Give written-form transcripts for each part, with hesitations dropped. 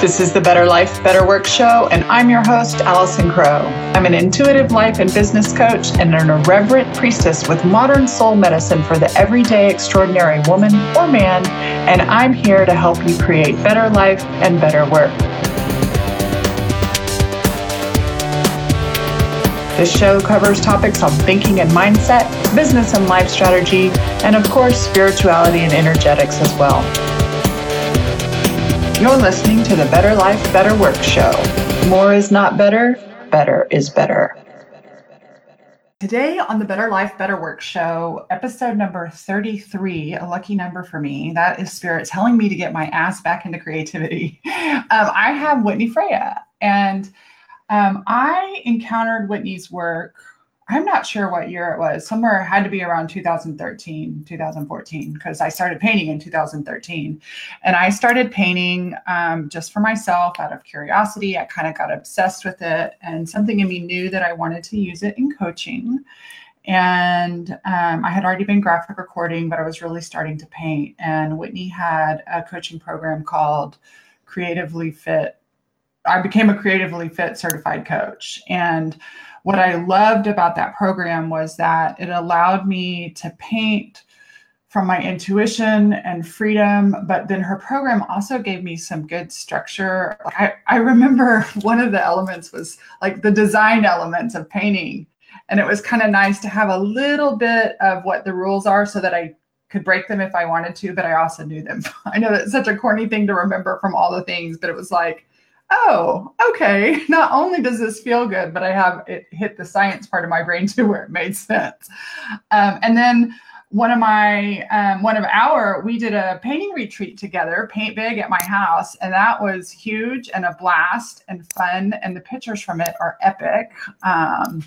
This is the Better Life, Better Work show, and I'm your host, Allison Crow. I'm an intuitive life and business coach and an irreverent priestess with modern soul medicine for the everyday extraordinary woman or man, and I'm here to help you create better life and better work. This show covers topics on thinking and mindset, business and life strategy, and of course, spirituality and energetics as well. You're listening to the Better Life, Better Work show. More is not better, better is better. Today on the Better Life, Better Work show, episode number 33, a lucky number for me. That is Spirit telling me to get my ass back into creativity. I have Whitney Freya, and I encountered Whitney's work. I'm not sure what year it was. Somewhere it had to be around 2013, 2014, because I started painting in 2013. And I started painting just for myself out of curiosity. I kind of got obsessed with it, and something in me knew that I wanted to use it in coaching. And I had already been graphic recording, but I was really starting to paint. And Whitney had a coaching program called Creatively Fit. I became a Creatively Fit certified coach. And what I loved about that program was that it allowed me to paint from my intuition and freedom, but then her program also gave me some good structure. I remember one of the elements was like the design elements of painting. And it was kind of nice to have a little bit of what the rules are so that I could break them if I wanted to, but I also knew them. I know that's such a corny thing to remember from all the things, but it was like, oh, okay. Not only does this feel good, but I have it hit the science part of my brain too, where it made sense. And then we did a painting retreat together, Paint Big at my house. And that was huge and a blast and fun. And the pictures from it are epic. And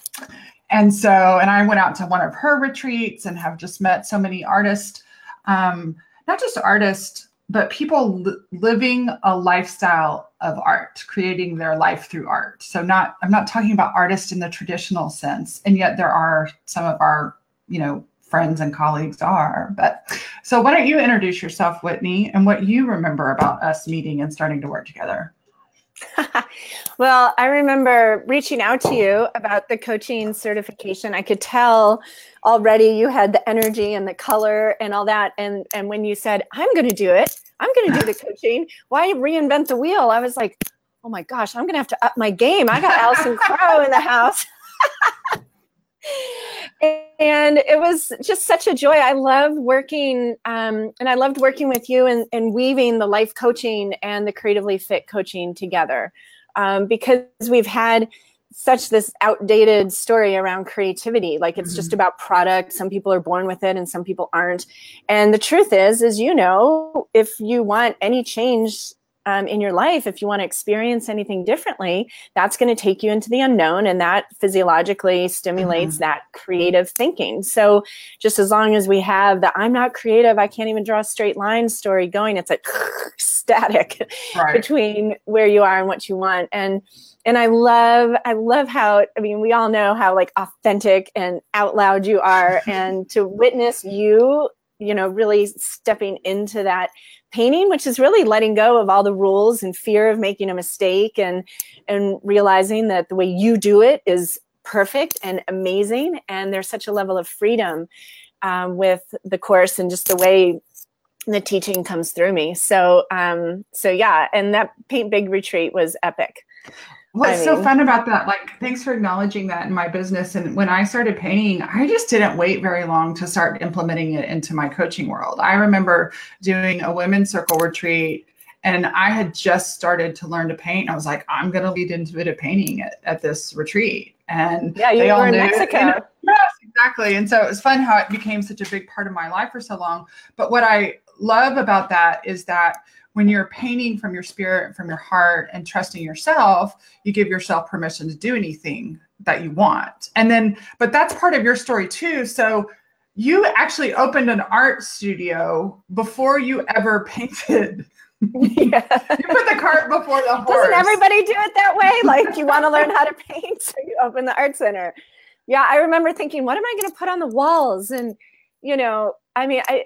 I went out to one of her retreats and have just met so many artists, not just artists, but people living a lifestyle of art, creating their life through art. So I'm not talking about artists in the traditional sense, and yet there are some of our, friends and colleagues are. But so why don't you introduce yourself, Whitney, and what you remember about us meeting and starting to work together? Well, I remember reaching out to you about the coaching certification. I could tell already you had the energy and the color and all that. And when you said, I'm going to do it, I'm going to do the coaching, why reinvent the wheel? I was like, oh my gosh, I'm going to have to up my game. I got Allison Crow in the house. And it was just such a joy. I love working, and I loved working with you and weaving the life coaching and the Creatively Fit coaching together, because we've had such this outdated story around creativity. Like it's just about product. Some people are born with it and some people aren't. And the truth is, if you want any change in your life, if you want to experience anything differently, that's going to take you into the unknown, and that physiologically stimulates that creative thinking. So just as long as we have the I'm not creative, I can't even draw a straight line story going, it's like static between where you are and what you want. And I love how, we all know how like authentic and out loud you are, and to witness you, really stepping into that painting, which is really letting go of all the rules and fear of making a mistake, and realizing that the way you do it is perfect and amazing. And there's such a level of freedom with the course and just the way the teaching comes through me. So yeah. And that Paint Big retreat was epic. What's so fun about that? Like, thanks for acknowledging that in my business. And when I started painting, I just didn't wait very long to start implementing it into my coaching world. I remember doing a women's circle retreat, and I had just started to learn to paint. I was like, I'm going to lead intuitive painting at this retreat. And yeah, you were in Mexico. Yes, exactly. And so it was fun how it became such a big part of my life for so long. But what I love about that is that when you're painting from your spirit, from your heart, and trusting yourself, you give yourself permission to do anything that you want. But that's part of your story too. So you actually opened an art studio before you ever painted. Yeah. You put the cart before the horse. Doesn't everybody do it that way? Like, you want to learn how to paint, so you open the art center. Yeah, I remember thinking, what am I going to put on the walls? And,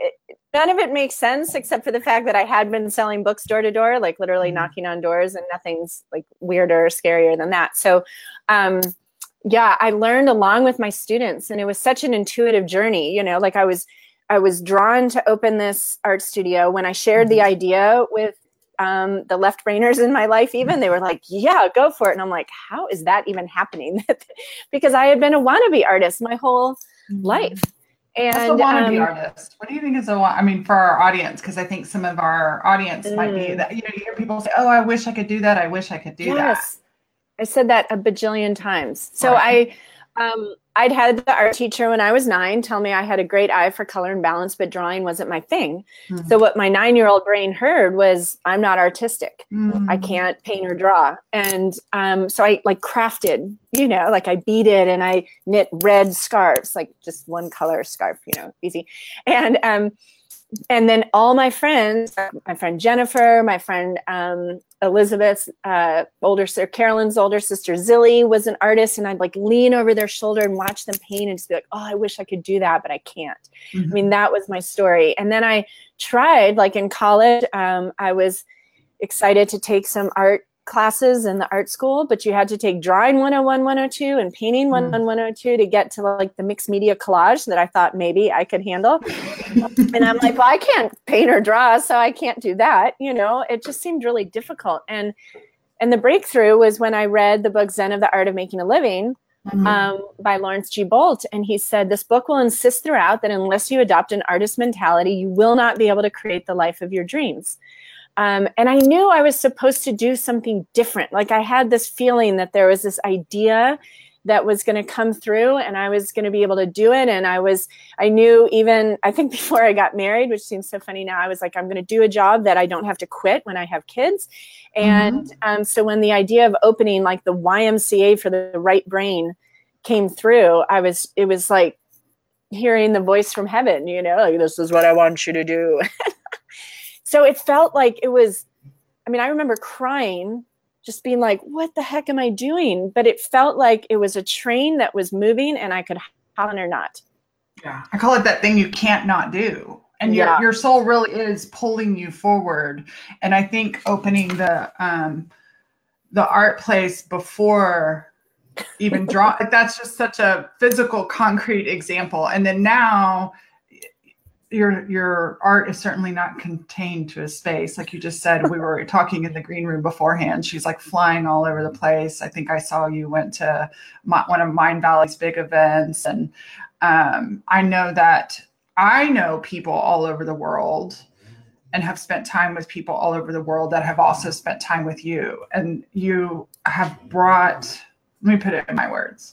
none of it makes sense except for the fact that I had been selling books door to door, like literally knocking on doors, and nothing's like weirder or scarier than that. So, yeah, I learned along with my students, and it was such an intuitive journey. You know, like I was drawn to open this art studio when I shared the idea with the left brainers in my life. Even they were like, "Yeah, go for it." And I'm like, "How is that even happening?" Because I had been a wannabe artist my whole life. And what's a wannabe artist? What do you think is I mean, for our audience, because I think some of our audience might be that, you know, you hear people say, "Oh, I wish I could do that. I wish I could do that." I said that a bajillion times. So I'd had the art teacher when I was 9 tell me I had a great eye for color and balance, but drawing wasn't my thing. So what my 9-year-old brain heard was, I'm not artistic. I can't paint or draw. And so I like crafted, you know, like I beaded and I knit red scarves, like just one color scarf, you know, easy. And then all my friends, my friend Jennifer, my friend Elizabeth's Carolyn's older sister Zilly was an artist, and I'd like lean over their shoulder and watch them paint and just be like, oh, I wish I could do that, but I can't. I mean, that was my story. And then I tried, like in college, I was excited to take some art classes in the art school, but you had to take drawing 101, 102 and painting 101, 102 to get to like the mixed media collage that I thought maybe I could handle. And I'm like, well, I can't paint or draw, so I can't do that. You know, it just seemed really difficult. And the breakthrough was when I read the book Zen of the Art of Making a Living by Lawrence G. Bolt. And he said, this book will insist throughout that unless you adopt an artist mentality, you will not be able to create the life of your dreams. And I knew I was supposed to do something different. Like I had this feeling that there was this idea that was going to come through and I was going to be able to do it. And I knew even, I think before I got married, which seems so funny now, I was like, I'm going to do a job that I don't have to quit when I have kids. And so when the idea of opening like the YMCA for the right brain came through, it was like hearing the voice from heaven, you know, like, this is what I want you to do. So it felt like it was, I mean, I remember crying, just being like, what the heck am I doing? But it felt like it was a train that was moving and I could hop on or not. Yeah. I call it that thing you can't not do. And your soul really is pulling you forward. And I think opening the art place before even draw, that's just such a physical, concrete example. And then now your art is certainly not contained to a space. Like you just said, we were talking in the green room beforehand. She's like flying all over the place. I think I saw you went to one of Mindvalley's big events. And I know people all over the world and have spent time with people all over the world that have also spent time with you. And you have brought, let me put it in my words.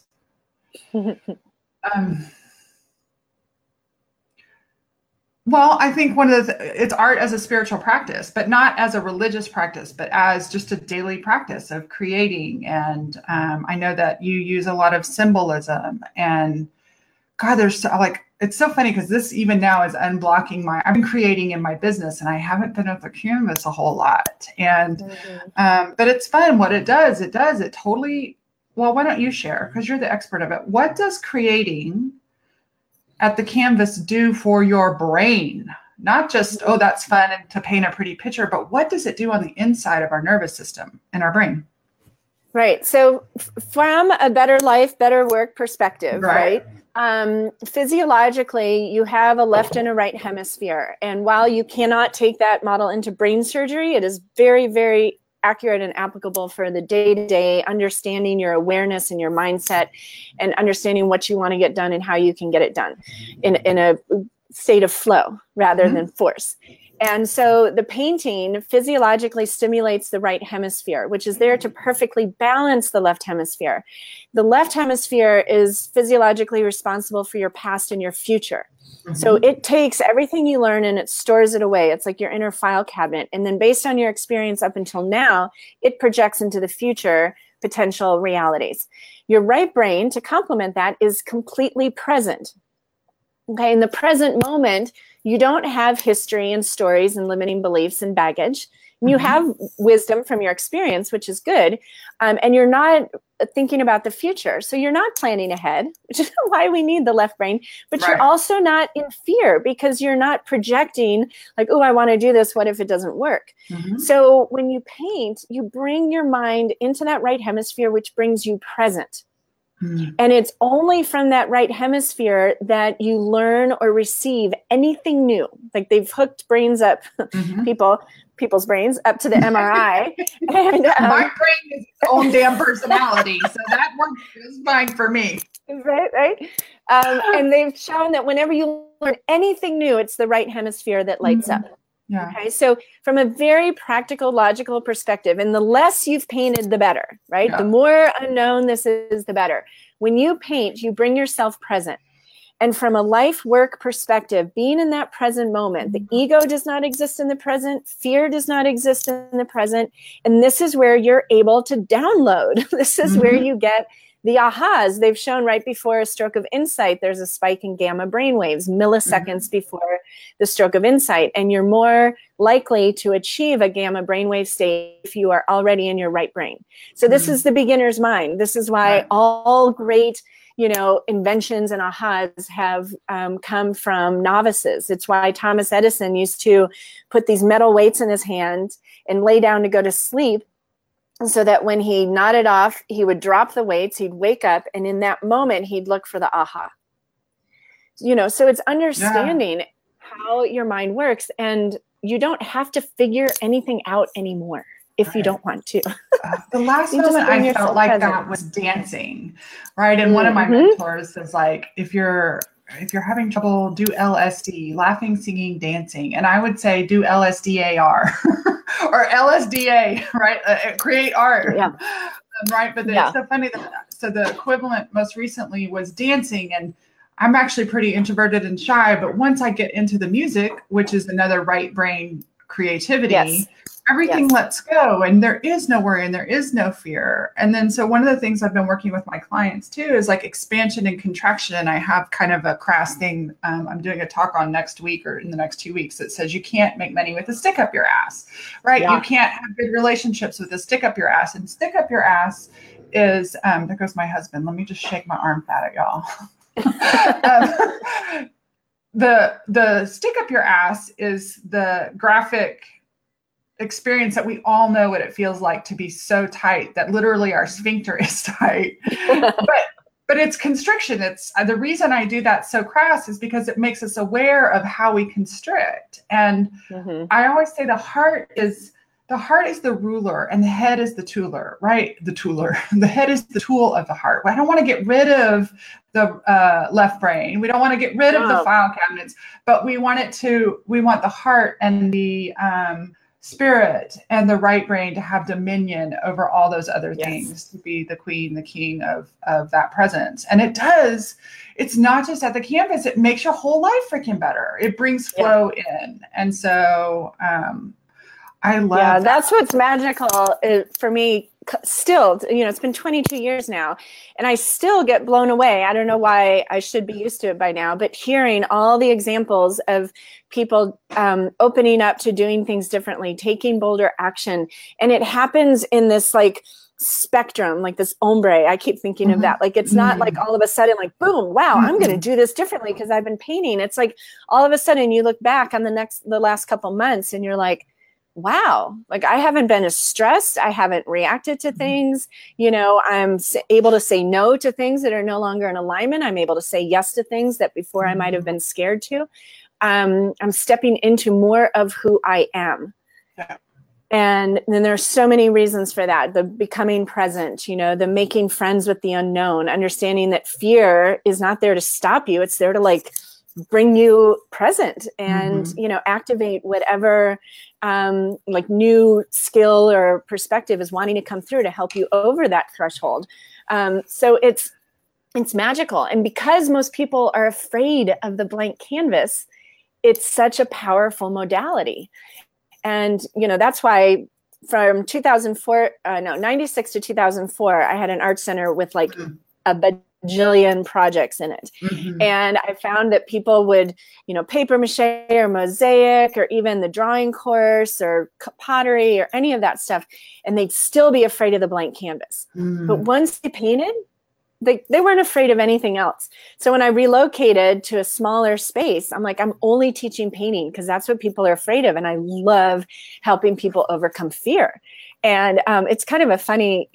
Well, I think it's art as a spiritual practice, but not as a religious practice, but as just a daily practice of creating. And I know that you use a lot of symbolism, and God, it's so funny because this even now is unblocking I've been creating in my business and I haven't been at the canvas a whole lot. And, but it's fun. What it does, it totally, well, why don't you share? Because you're the expert of it. What does creating at the canvas do for your brain? Not just, oh, that's fun and to paint a pretty picture, but what does it do on the inside of our nervous system and our brain? Right. So from a better life, better work perspective, right? Physiologically, you have a left and a right hemisphere. And while you cannot take that model into brain surgery, it is very, very accurate and applicable for the day-to-day, understanding your awareness and your mindset and understanding what you want to get done and how you can get it done in a state of flow rather than force. And so the painting physiologically stimulates the right hemisphere, which is there to perfectly balance the left hemisphere. The left hemisphere is physiologically responsible for your past and your future. So it takes everything you learn and it stores it away. It's like your inner file cabinet. And then based on your experience up until now, it projects into the future potential realities. Your right brain, to complement that, is completely present. Okay, in the present moment, you don't have history and stories and limiting beliefs and baggage. You have wisdom from your experience, which is good. And you're not thinking about the future. So you're not planning ahead, which is why we need the left brain, but you're also not in fear because you're not projecting like, oh, I want to do this. What if it doesn't work? So when you paint, you bring your mind into that right hemisphere, which brings you present. And it's only from that right hemisphere that you learn or receive anything new. Like they've hooked brains up, people's brains up to the MRI. And, my brain is its own damn personality, so that works just fine for me. Right. And they've shown that whenever you learn anything new, it's the right hemisphere that lights up. Yeah. Okay. So from a very practical, logical perspective, and the less you've painted, the better, right? The more unknown this is, the better. When you paint, you bring yourself present. And from a life work perspective, being in that present moment, the ego does not exist in the present. Fear does not exist in the present. And this is where you're able to download. This is where you get the ahas. They've shown right before a stroke of insight, there's a spike in gamma brainwaves, milliseconds before the stroke of insight. And you're more likely to achieve a gamma brainwave state if you are already in your right brain. So this is the beginner's mind. This is why all great, inventions and ahas have come from novices. It's why Thomas Edison used to put these metal weights in his hand and lay down to go to sleep, so that when he nodded off, he would drop the weights, he'd wake up, and in that moment, he'd look for the aha. So it's understanding how your mind works, and you don't have to figure anything out anymore if you don't want to. The last moment I felt like that was dancing, right? And one of my mentors is like, if you're having trouble, do LSD, laughing, singing, dancing. And I would say do LSDAR or LSDA, right? Create art, right? But it's so funny so the equivalent most recently was dancing. And I'm actually pretty introverted and shy, but once I get into the music, which is another right brain creativity, everything lets go and there is no worry and there is no fear. And then, so one of the things I've been working with my clients too is like expansion and contraction. And I have kind of a crass thing I'm doing a talk on next week or in the next 2 weeks that says you can't make money with a stick up your ass, right? You can't have good relationships with a stick up your ass. And stick up your ass is, there goes my husband. Let me just shake my arm fat at y'all. The stick up your ass is the graphic experience that we all know what it feels like to be so tight that literally our sphincter is tight. But it's constriction. It's the reason I do that so crass is because it makes us aware of how we constrict. And I always say the heart is the ruler and the head is the tooler, right? The head is the tool of the heart. I don't want to get rid of the left brain. We don't want to get rid of the file cabinets, but we want the heart and the spirit and the right brain to have dominion over all those other things, to be the queen, the king of that presence. And it does. It's not just at the canvas. It makes your whole life freaking better. It brings flow in. And so, I love that. That's what's magical for me still. It's been 22 years now and I still get blown away. I don't know why. I should be used to it by now, but hearing all the examples of people opening up to doing things differently, taking bolder action. And it happens in this like spectrum, like this ombre. I keep thinking of that. Like, it's not like all of a sudden like, boom, wow, I'm going to do this differently because I've been painting. It's like all of a sudden you look back on the last couple months and you're like, wow, like I haven't been as stressed. I haven't reacted to things. I'm able to say no to things that are no longer in alignment. I'm able to say yes to things that before I might have been scared to. I'm stepping into more of who I am. Yeah. And then there's so many reasons for that. The becoming present, the making friends with the unknown, understanding that fear is not there to stop you. It's there to like bring you present and, activate whatever like new skill or perspective is wanting to come through to help you over that threshold. So it's magical. And because most people are afraid of the blank canvas, it's such a powerful modality. And, that's why from 96 to 2004, I had an art center with like a jillion projects in it. Mm-hmm. And I found that people would, paper mache or mosaic or even the drawing course or pottery or any of that stuff, and they'd still be afraid of the blank canvas. But once they painted, they weren't afraid of anything else. So when I relocated to a smaller space, I'm like, I'm only teaching painting because that's what people are afraid of. And I love helping people overcome fear. And it's kind of a funny,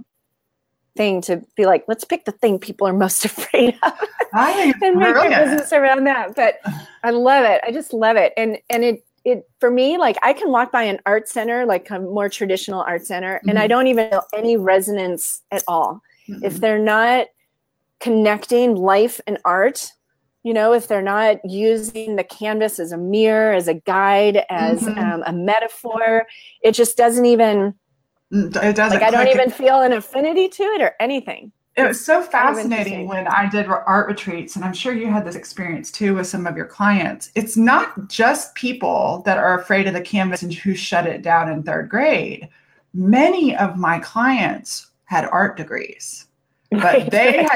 thing to be like, let's pick the thing people are most afraid of and make a business around that. But I love it. I just love it. And it for me, like I can walk by an art center, like a more traditional art center, and I don't even feel any resonance at all. If they're not connecting life and art, if they're not using the canvas as a mirror, as a guide, as a metaphor, it just doesn't even, it doesn't. Like I don't even feel an affinity to it or anything. It was so fascinating when I did art retreats, and I'm sure you had this experience too with some of your clients. It's not just people that are afraid of the canvas and who shut it down in third grade. Many of my clients had art degrees, but they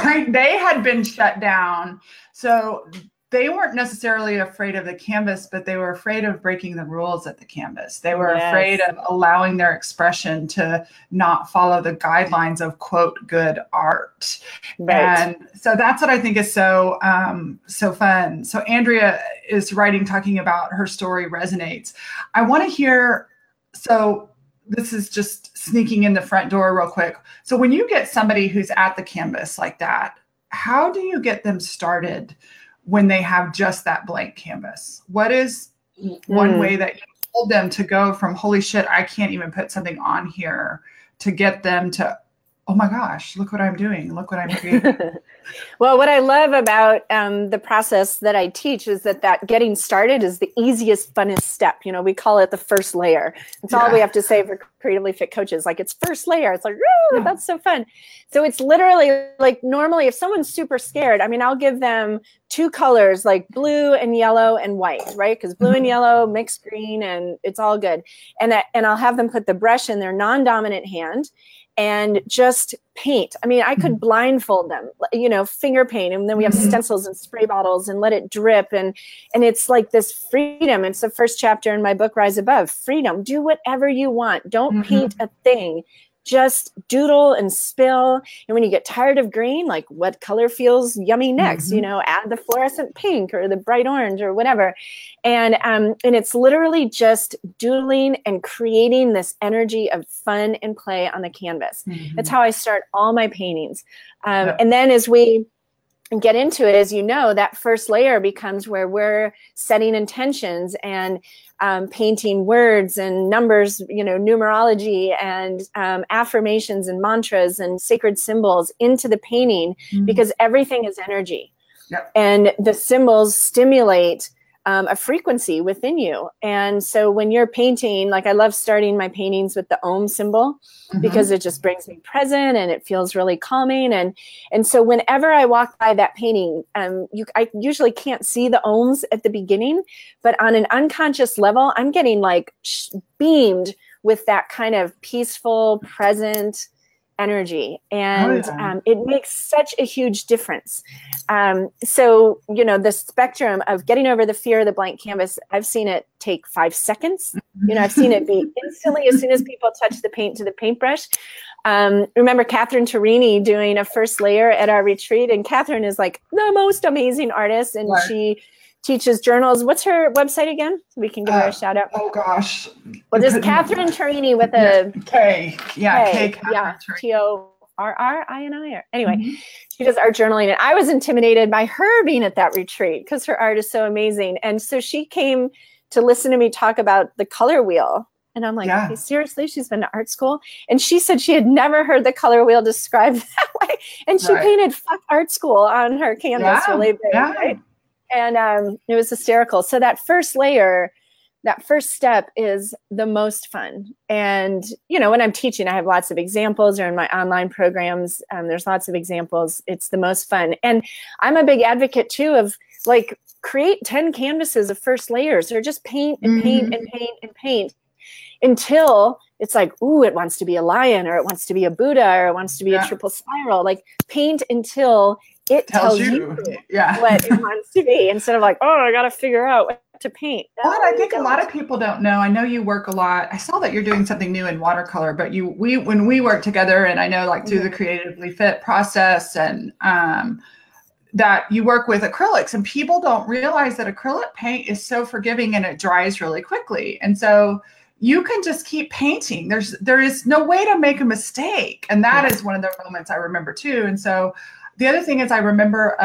had been shut down. So they weren't necessarily afraid of the canvas, but they were afraid of breaking the rules at the canvas. They were afraid of allowing their expression to not follow the guidelines of quote good art. Right. And so that's what I think is so fun. So Andrea is writing, talking about her story resonates. I want to hear, so this is just sneaking in the front door real quick. So when you get somebody who's at the canvas like that, how do you get them started when they have just that blank canvas? What is one way that you told them to go from, holy shit, I can't even put something on here, to get them to, oh my gosh, look what I'm doing. Look what I'm creating. Well, what I love about the process that I teach is that getting started is the easiest, funnest step. We call it the first layer. It's all we have to say for creatively fit coaches. Like, it's first layer. It's like, that's so fun. So it's literally like, normally if someone's super scared, I'll give them two colors, like blue and yellow and white, right? Because blue and yellow mix green and it's all good. And I'll have them put the brush in their non-dominant hand and just paint. I could blindfold them, finger paint, and then we have stencils and spray bottles and let it drip. And it's like this freedom. It's the first chapter in my book, Rise Above. Freedom. Do whatever you want. Don't paint a thing. Just doodle and spill. And when you get tired of green, like, what color feels yummy next? Add the fluorescent pink or the bright orange or whatever. And it's literally just doodling and creating this energy of fun and play on the canvas. That's how I start all my paintings. And then as we get into it, as that first layer becomes where we're setting intentions and painting words and numbers, numerology and affirmations and mantras and sacred symbols into the painting, because everything is energy. Yep. And the symbols stimulate a frequency within you. And so when you're painting, like, I love starting my paintings with the Om symbol because it just brings me present and it feels really calming. And so whenever I walk by that painting, I usually can't see the Oms at the beginning, but on an unconscious level, I'm getting like beamed with that kind of peaceful, present energy. And it makes such a huge difference. So, the spectrum of getting over the fear of the blank canvas, I've seen it take 5 seconds. I've seen it be instantly as soon as people touch the paint to the paintbrush. Remember Catherine Torini doing a first layer at our retreat, and Catherine is like the most amazing artist, and she teaches journals. What's her website again? So we can give her a shout out. Oh gosh. Well, just Catherine Torini with a K. Yeah, K. Yeah, Torrini. Anyway, she does art journaling, and I was intimidated by her being at that retreat because her art is so amazing. And so she came to listen to me talk about the color wheel. And I'm like, okay, seriously? She's been to art school? And she said she had never heard the color wheel described that way. And she painted "fuck art school" on her canvas really big, right? And it was hysterical. So that first layer, that first step is the most fun. And, when I'm teaching, I have lots of examples, or in my online programs, there's lots of examples. It's the most fun. And I'm a big advocate too of, like, create 10 canvases of first layers, or just paint and paint and paint and paint. until it's like, ooh, it wants to be a lion, or it wants to be a Buddha, or it wants to be a triple spiral. Like, paint until it tells you what it wants to be, instead of like, oh, I got to figure out what to paint. Well, I think a lot of people don't know. I know you work a lot. I saw that you're doing something new in watercolor, but when we work together, and I know like through the Creatively Fit process, and that you work with acrylics, and people don't realize that acrylic paint is so forgiving and it dries really quickly. And so you can just keep painting. There is no way to make a mistake. And that is one of the moments I remember too. And so the other thing is, I remember,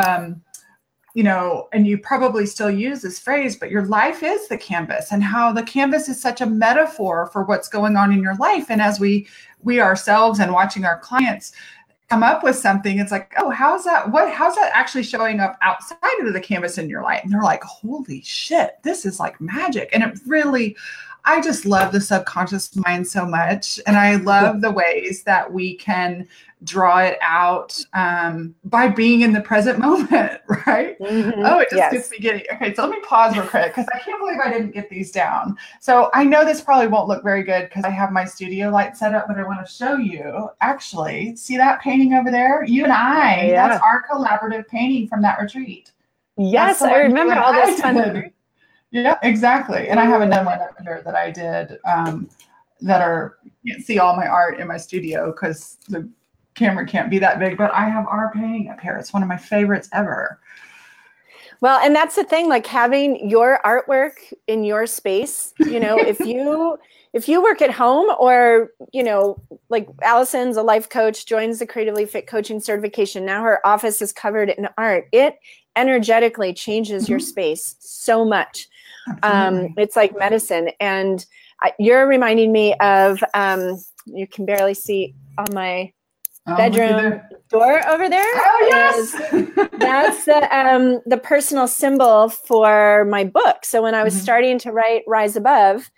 you know, and you probably still use this phrase, but your life is the canvas, and how the canvas is such a metaphor for what's going on in your life. And as we ourselves and watching our clients come up with something, it's like, oh, how's that actually showing up outside of the canvas in your life? And they're like, holy shit, this is like magic. And it really, I just love the subconscious mind so much. And I love the ways that we can draw it out by being in the present moment, right? Oh, it just gets me giddy. Okay, so let me pause real quick, because I can't believe I didn't get these down. So I know this probably won't look very good because I have my studio light set up, but I want to show you, actually, see that painting over there? You and I, that's our collaborative painting from that retreat. Yes, I remember all this fun. Yeah, exactly. And I have another one under that I did that are, you can't see all my art in my studio because the camera can't be that big, but I have our painting up here. It's one of my favorites ever. Well, and that's the thing, like having your artwork in your space, you know, if you work at home, or, you know, like Allison's a life coach, joins the Creatively Fit coaching certification. Now her office is covered in art. It energetically changes your space so much. It's like medicine. And you're reminding me of, you can barely see on my bedroom door over there. Oh, yes. That's the personal symbol for my book. So when I was starting to write Rise Above,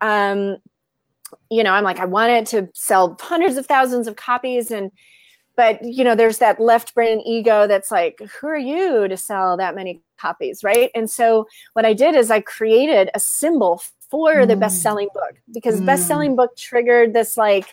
you know, I'm like, I wanted to sell hundreds of thousands of copies, but you know, there's that left brain ego that's like, who are you to sell that many copies, right? And so what I did is I created a symbol for the best-selling book, because best-selling book triggered this, like,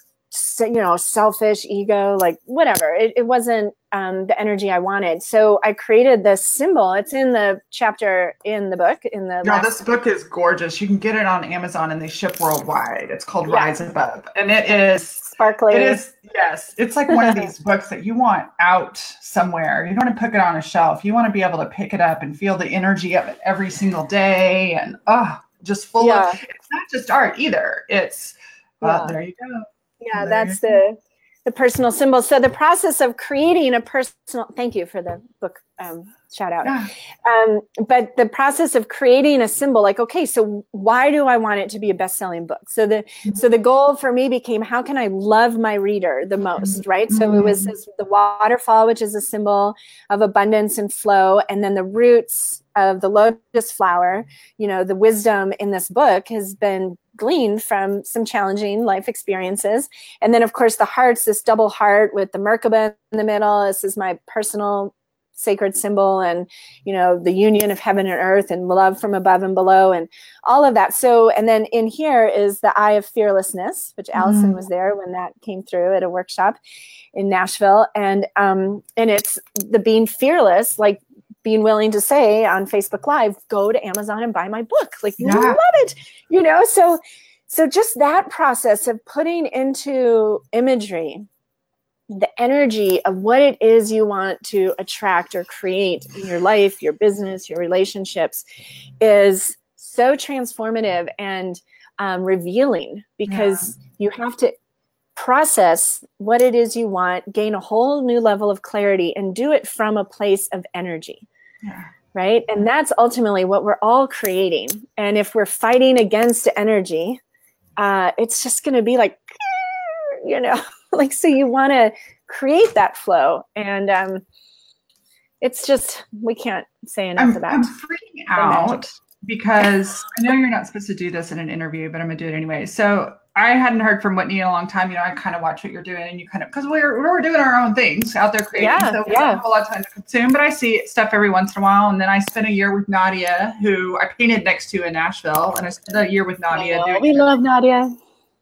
you know, selfish ego, like whatever. It wasn't the energy I wanted. So I created this symbol. It's in the chapter in the book. This book is gorgeous. You can get it on Amazon, and they ship worldwide. It's called Rise Above, and it is sparkly. It is, yes. It's like one of these books that you want out somewhere. You don't want to put it on a shelf. You want to be able to pick it up and feel the energy of it every single day, and just full of. It's not just art either. It's there you go. Yeah, that's the personal symbol. So the process of creating a personal, thank you for the book shout out. Yeah. But the process of creating a symbol, like, okay, so why do I want it to be a best-selling book? So the goal for me became, how can I love my reader the most, right? So it was the waterfall, which is a symbol of abundance and flow, and then the roots of the lotus flower, you know, the wisdom in this book has been gleaned from some challenging life experiences. And then, of course, the heart's this double heart with the Merkaba in the middle. This is my personal sacred symbol, and, you know, the union of heaven and earth, and love from above and below, and all of that. So, and then in here is the eye of fearlessness, which Allison was there when that came through at a workshop in Nashville. And it's the being fearless, like being willing to say on Facebook Live, go to Amazon and buy my book. Like, you love it, you know? So just that process of putting into imagery the energy of what it is you want to attract or create in your life, your business, your relationships, is so transformative and revealing, because you have to process what it is you want, gain a whole new level of clarity, and do it from a place of energy. Right? And that's ultimately what we're all creating. And if we're fighting against energy, it's just going to be like, you know, like, so you want to create that flow. And it's just, we can't say enough about it. I'm freaking out because I know you're not supposed to do this in an interview, but I'm going to do it anyway. So I hadn't heard from Whitney in a long time. I kind of watch what you're doing, and you kind of, because we're doing our own things out there creating, so we don't have a lot of time to consume. But I see stuff every once in a while, and then I spent a year with Nadia, who I painted next to in Nashville, and I spent a year with Nadia. We love Nadia.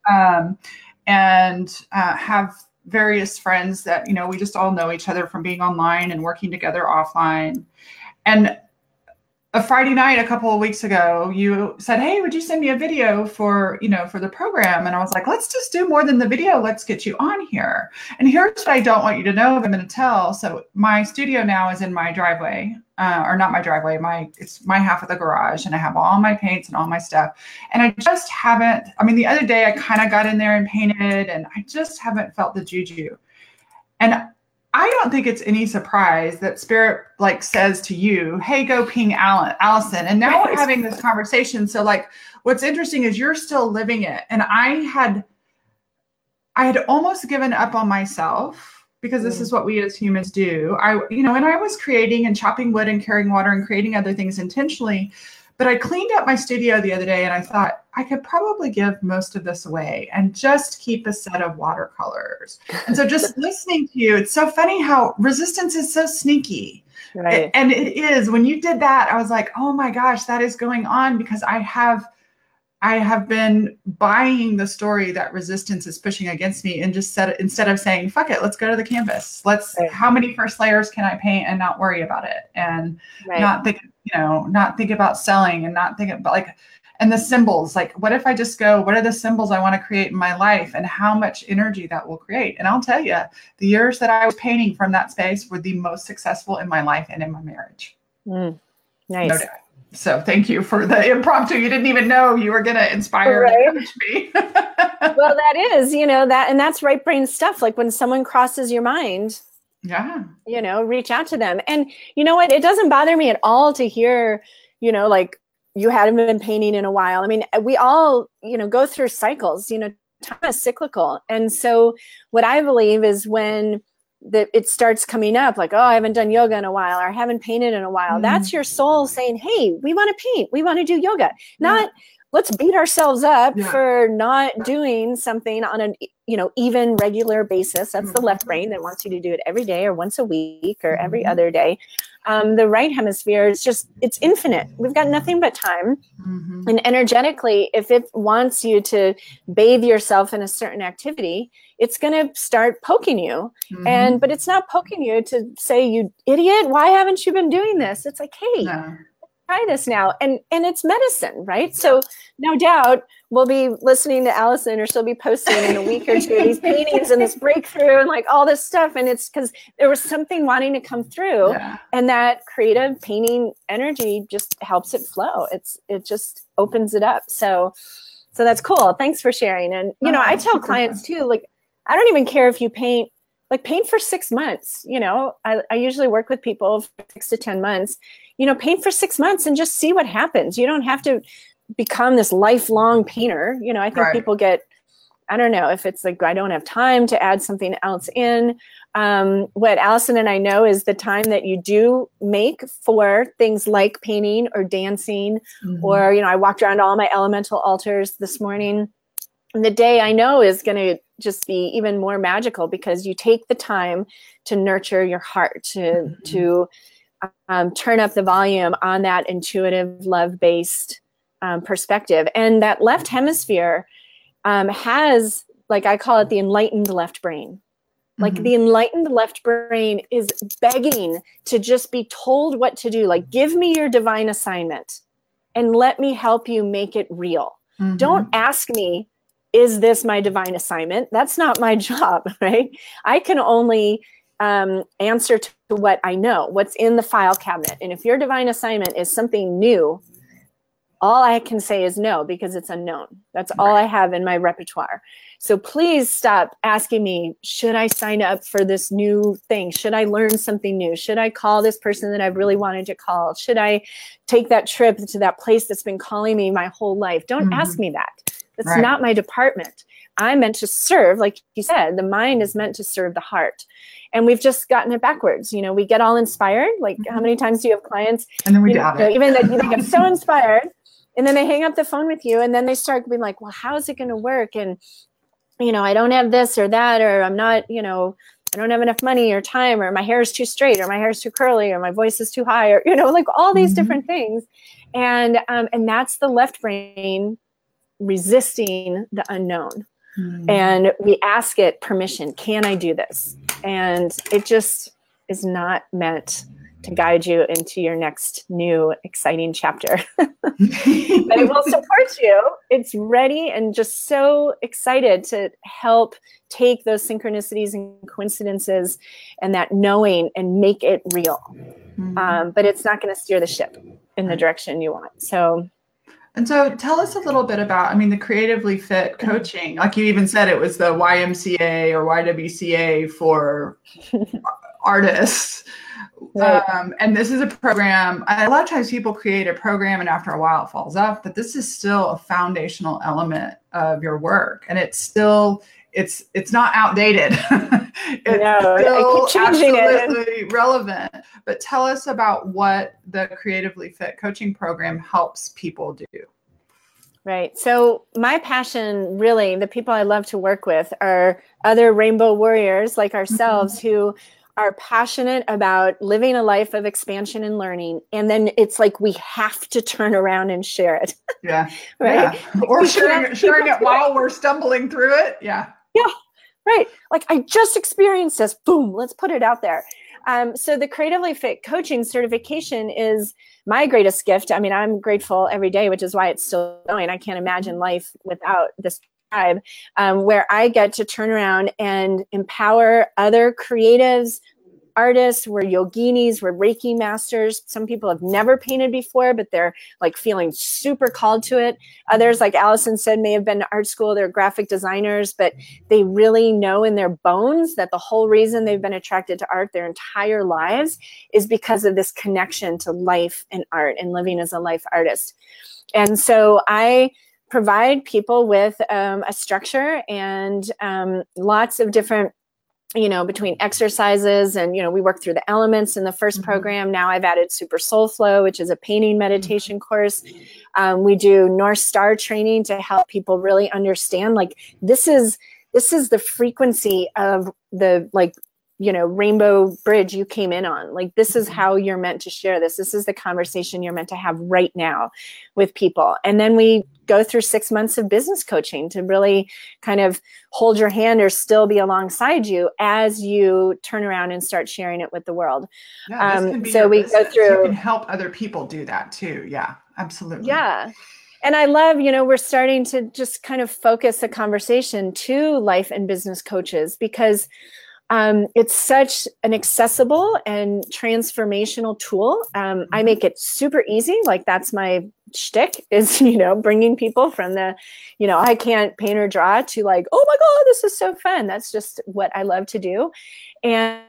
And have various friends that we just all know each other from being online and working together offline. And a Friday night a couple of weeks ago, you said, "Hey, would you send me a video for the program?" And I was like, "Let's just do more than the video. Let's get you on here." And here's what I don't want you to know, I'm going to tell. So my studio now is in my driveway, or not my driveway. It's my half of the garage, and I have all my paints and all my stuff. And I just haven't. I mean, the other day I kind of got in there and painted, and I just haven't felt the juju. And I don't think it's any surprise that Spirit says to you, "Hey, go ping Allison." And now we're having this conversation. So what's interesting is you're still living it. And I had almost given up on myself, because this is what we as humans do. And I was creating and chopping wood and carrying water and creating other things intentionally. But I cleaned up my studio the other day, and I thought I could probably give most of this away and just keep a set of watercolors. And so just listening to you, it's so funny how resistance is so sneaky. Right. And it is. When you did that, I was like, oh my gosh, that is going on, because I have been buying the story that resistance is pushing against me, and just instead of saying, fuck it, let's go to the canvas. How many first layers can I paint and not worry about it? And not think about selling, and not think about and the symbols, what if I just go, what are the symbols I want to create in my life, and how much energy that will create? And I'll tell you, the years that I was painting from that space were the most successful in my life and in my marriage. Nice. No doubt. So thank you for the impromptu. You didn't even know you were going to inspire and coach me. Well, that is, and that's right brain stuff. Like when someone crosses your mind, reach out to them. And you know what? It doesn't bother me at all to hear, you hadn't been painting in a while. I mean, we all, go through cycles, time is cyclical. And so what I believe is when it starts coming up, oh, I haven't done yoga in a while, or I haven't painted in a while. That's your soul saying, hey, we want to paint. We want to do yoga. Not let's beat ourselves up for not doing something on an, even regular basis. That's the left brain that wants you to do it every day or once a week or every other day. The right hemisphere is it's infinite. We've got nothing but time. And energetically, if it wants you to bathe yourself in a certain activity, it's going to start poking you. But it's not poking you to say, you idiot, why haven't you been doing this? It's like, hey, try this now. And it's medicine, right? So no doubt we'll be listening to Allison, or she'll be posting in a week or two these paintings and this breakthrough and all this stuff. And it's because there was something wanting to come through, and that creative painting energy just helps it flow. It just opens it up. So that's cool. Thanks for sharing. And, I tell clients too, I don't even care if you paint for 6 months. I usually work with people for 6 to 10 months, paint for 6 months and just see what happens. You don't have to become this lifelong painter. I think people get, I don't know if it's I don't have time to add something else in. What Allison and I know is the time that you do make for things like painting or dancing, or, I walked around all my elemental altars this morning. And the day I know is going to just be even more magical, because you take the time to nurture your heart, to turn up the volume on that intuitive, love-based perspective. And that left hemisphere has, I call it the enlightened left brain. The enlightened left brain is begging to just be told what to do. Give me your divine assignment and let me help you make it real. Don't ask me, is this my divine assignment? That's not my job, right? I can only answer to what I know, what's in the file cabinet. And if your divine assignment is something new, all I can say is no, because it's unknown. That's all I have in my repertoire. So please stop asking me, should I sign up for this new thing? Should I learn something new? Should I call this person that I've really wanted to call? Should I take that trip to that place that's been calling me my whole life? Don't ask me that. That's not my department. I'm meant to serve, like you said, the mind is meant to serve the heart. And we've just gotten it backwards. We get all inspired. How many times do you have clients? And then we doubt it. Even that they get so inspired. And then they hang up the phone with you, and then they start being like, well, how is it going to work? And, I don't have this or that, or I'm not, I don't have enough money or time, or my hair is too straight, or my hair is too curly, or my voice is too high, or, like all these different things. And that's the left brain resisting the unknown. And we ask it permission. Can I do this? And it just is not meant to guide you into your next new exciting chapter. But it will support you. It's ready and just so excited to help take those synchronicities and coincidences and that knowing and make it real. But it's not going to steer the ship in the direction you want. So tell us a little bit about, the Creatively Fit coaching. Like you even said, it was the YMCA or YWCA for artists. Right. And this is a program. A lot of times people create a program and after a while it falls off, but this is still a foundational element of your work. And it's still, it's not outdated. It's still absolutely relevant. But tell us about what the Creatively Fit coaching program helps people do. Right. So my passion, really, the people I love to work with are other rainbow warriors like ourselves who are passionate about living a life of expansion and learning. And then it's like we have to turn around and share it. Yeah. Right. Yeah. Or sharing it while we're stumbling through it. Yeah. Yeah. Right. Like I just experienced this. Boom. Let's put it out there. So the Creatively Fit coaching certification is my greatest gift. I'm grateful every day, which is why it's still going. I can't imagine life without this tribe, where I get to turn around and empower other creatives, artists. We're yoginis, we're Reiki masters. Some people have never painted before, but they're like feeling super called to it. Others, like Allison said, may have been to art school. They're graphic designers, but they really know in their bones that the whole reason they've been attracted to art their entire lives is because of this connection to life and art and living as a life artist. And so I provide people with a structure and lots of different, between exercises and, we work through the elements in the first program. Now I've added Super Soul Flow, which is a painting meditation course. We do North Star training to help people really understand, like, this is the frequency of the, rainbow bridge you came in on. Like, this is how you're meant to share this. This is the conversation you're meant to have right now with people. And then we go through 6 months of business coaching to really kind of hold your hand or still be alongside you as you turn around and start sharing it with the world. Yeah, so we go through. You can help other people do that too. Yeah, absolutely. Yeah. And I love, we're starting to just kind of focus the conversation to life and business coaches because it's such an accessible and transformational tool. I make it super easy. Like, that's my shtick is, bringing people from the, I can't paint or draw to like, oh my God, this is so fun. That's just what I love to do. And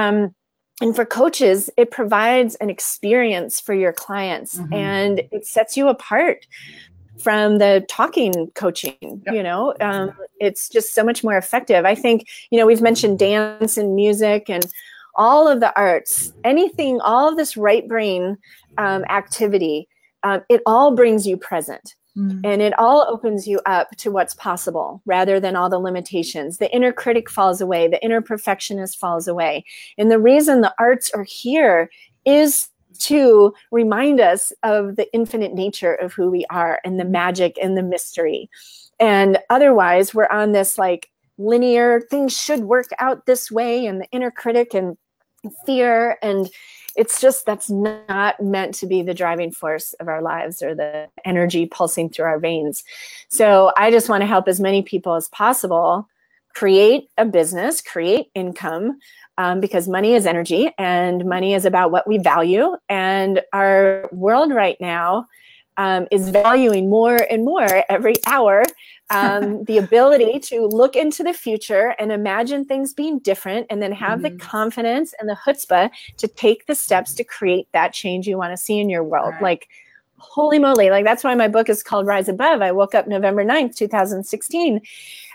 for coaches, it provides an experience for your clients and it sets you apart from the talking coaching. Yep. It's just so much more effective. I think, we've mentioned dance and music and all of the arts, anything, all of this right brain activity, it all brings you present and it all opens you up to what's possible rather than all the limitations. The inner critic falls away. The inner perfectionist falls away. And the reason the arts are here is to remind us of the infinite nature of who we are and the magic and the mystery. And otherwise, we're on this like linear, things should work out this way, and the inner critic and fear. And it's just, that's not meant to be the driving force of our lives or the energy pulsing through our veins. So I just want to help as many people as possible create a business, create income, because money is energy and money is about what we value. And our world right now is valuing more and more every hour the ability to look into the future and imagine things being different and then have the confidence and the chutzpah to take the steps to create that change you want to see in your world. Right. Like, holy moly. Like, that's why my book is called Rise Above. I woke up November 9th, 2016.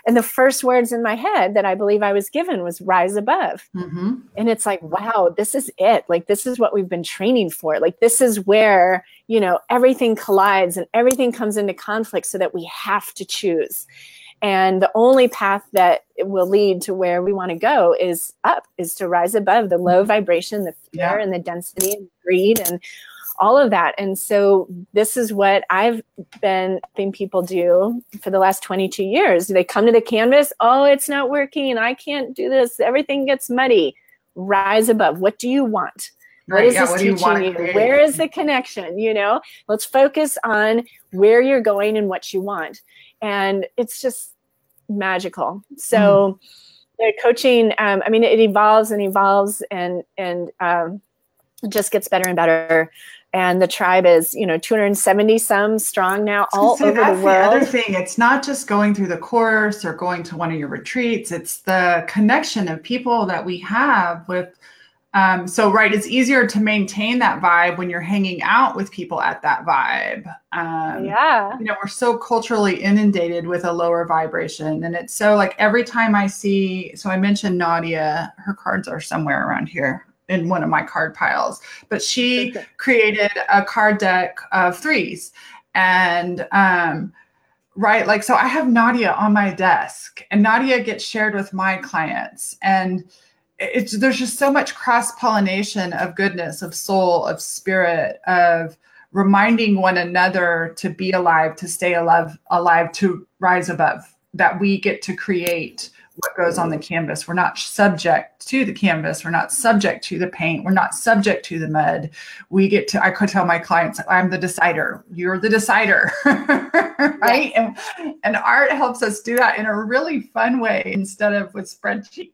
And the first words in my head that I believe I was given was rise above. Mm-hmm. And it's like, wow, this is it. Like, this is what we've been training for. Like, this is where, you know, everything collides and everything comes into conflict so that we have to choose. And the only path that will lead to where we want to go is up, is to rise above the low vibration, the fear and the density and greed and all of that. And so this is what I've been having people do for the last 22 years. They come to the canvas. Oh, it's not working. I can't do this. Everything gets muddy. Rise above. What do you want? What is this teaching you? Where is the connection? You know, let's focus on where you're going and what you want. And it's just magical. So the coaching, I mean, it evolves and evolves and just gets better and better. And the tribe is, you know, 270 some strong now all over the world. The other thing, it's not just going through the course or going to one of your retreats. It's the connection of people that we have with. So, right, it's easier to maintain that vibe when you're hanging out with people at that vibe. You know, we're so culturally inundated with a lower vibration. And it's so like every time I see, so I mentioned Nadia, her cards are somewhere around here in one of my card piles, but she created a card deck of threes. And right, like, so I have Nadia on my desk and Nadia gets shared with my clients. And there's just so much cross-pollination of goodness, of soul, of spirit, of reminding one another to be alive, to stay alive, to rise above, that we get to create what goes on the canvas. We're not subject to the canvas. We're not subject to the paint. We're not subject to the mud. We get to, I could tell my clients, I'm the decider. You're the decider, right? And art helps us do that in a really fun way instead of with spreadsheets.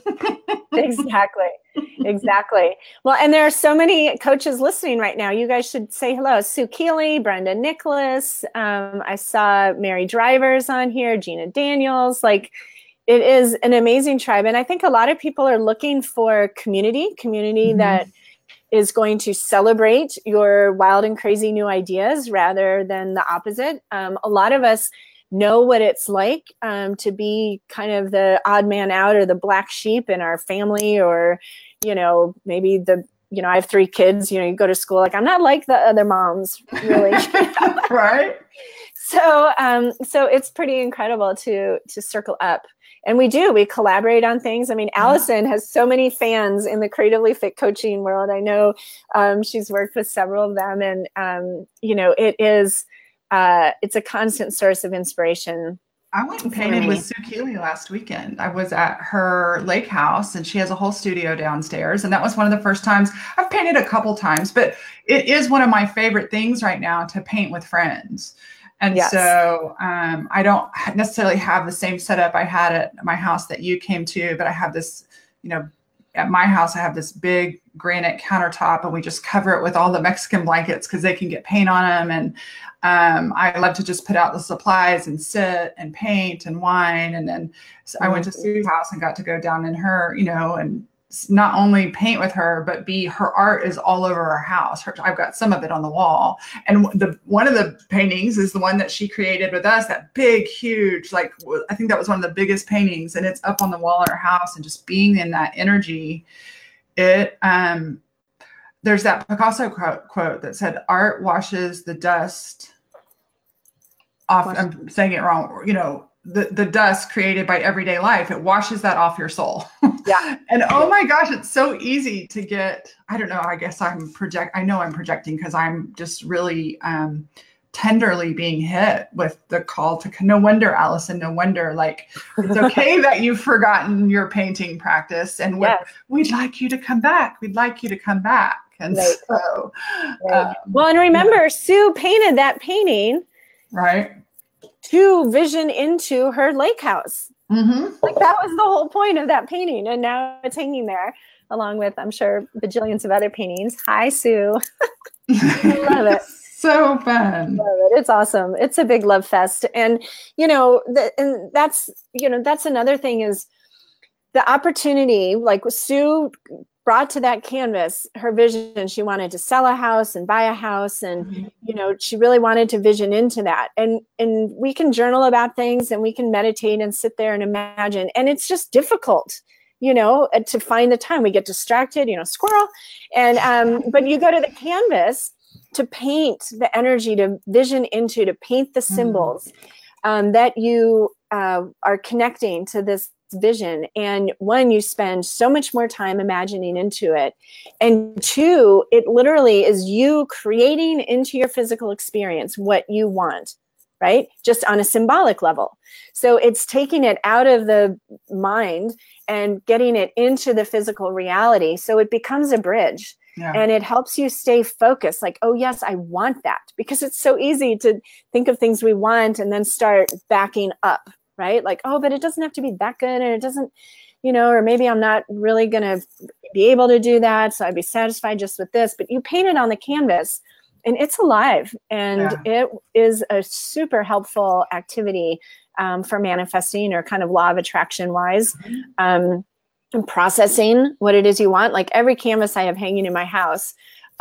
Exactly. Well, and there are so many coaches listening right now. You guys should say hello. Sue Keeley, Brenda Nicholas. I saw Mary Drivers on here, Gina Daniels. Like, it is an amazing tribe. And I think a lot of people are looking for community that is going to celebrate your wild and crazy new ideas rather than the opposite. A lot of us know what it's like to be kind of the odd man out or the black sheep in our family, or, you know, maybe I have 3 kids, you know, you go to school, like, I'm not like the other moms, really. Right. So it's pretty incredible to circle up. And we collaborate on things. I mean, Allison has so many fans in the Creatively Fit coaching world. I know she's worked with several of them, and you know, it's a constant source of inspiration. I went and painted with Sue Keeley last weekend. I was at her lake house and she has a whole studio downstairs. And that was one of the first times. I've painted a couple times, but it is one of my favorite things right now to paint with friends. And so I don't necessarily have the same setup I had at my house that you came to, but I have this, you know, at my house, I have this big granite countertop and we just cover it with all the Mexican blankets because they can get paint on them. And I love to just put out the supplies and sit and paint and wine. And then I went to Sue's house and got to go down in her, you know, and not only paint with her, but her art is all over our house. I've got some of it on the wall. And one of the paintings is the one that she created with us, that big, huge, like, I think that was one of the biggest paintings, and it's up on the wall in our house. And just being in that energy, there's that Picasso quote that said, art washes the dust off. I'm saying it wrong. You know, the dust created by everyday life, it washes that off your soul. Yeah. And oh my gosh, it's so easy to get, I don't know, I guess I know I'm projecting because I'm just really tenderly being hit with the call to, no wonder, Allison, no wonder, like, it's okay that you've forgotten your painting practice, and we'd like you to come back. We'd like you to come back. And so, well, and remember, Sue painted that painting, right, to vision into her lake house. Like, that was the whole point of that painting. And now it's hanging there along with, I'm sure, bajillions of other paintings. Hi, Sue. Love it. So fun. Love it. It's awesome. It's a big love fest. And, you know, that's another thing is the opportunity, like Sue brought to that canvas her vision. She wanted to sell a house and buy a house, and she really wanted to vision into that. And we can journal about things, and we can meditate and sit there and imagine, and it's just difficult, to find the time. We get distracted, squirrel, and but you go to the canvas to paint the energy, to vision into, to paint the symbols that you are connecting to this vision. And one, you spend so much more time imagining into it, and two, it literally is you creating into your physical experience what you want, right? Just on a symbolic level. So it's taking it out of the mind and getting it into the physical reality. So it becomes a bridge. Yeah. And it helps you stay focused, like, oh, yes, I want that. Because it's so easy to think of things we want and then start backing up, right? Like, oh, but it doesn't have to be that good. And it doesn't, or maybe I'm not really going to be able to do that. So I'd be satisfied just with this. But you paint it on the canvas and it's alive. And it is a super helpful activity for manifesting, or kind of law of attraction wise. And processing what it is you want. Like every canvas I have hanging in my house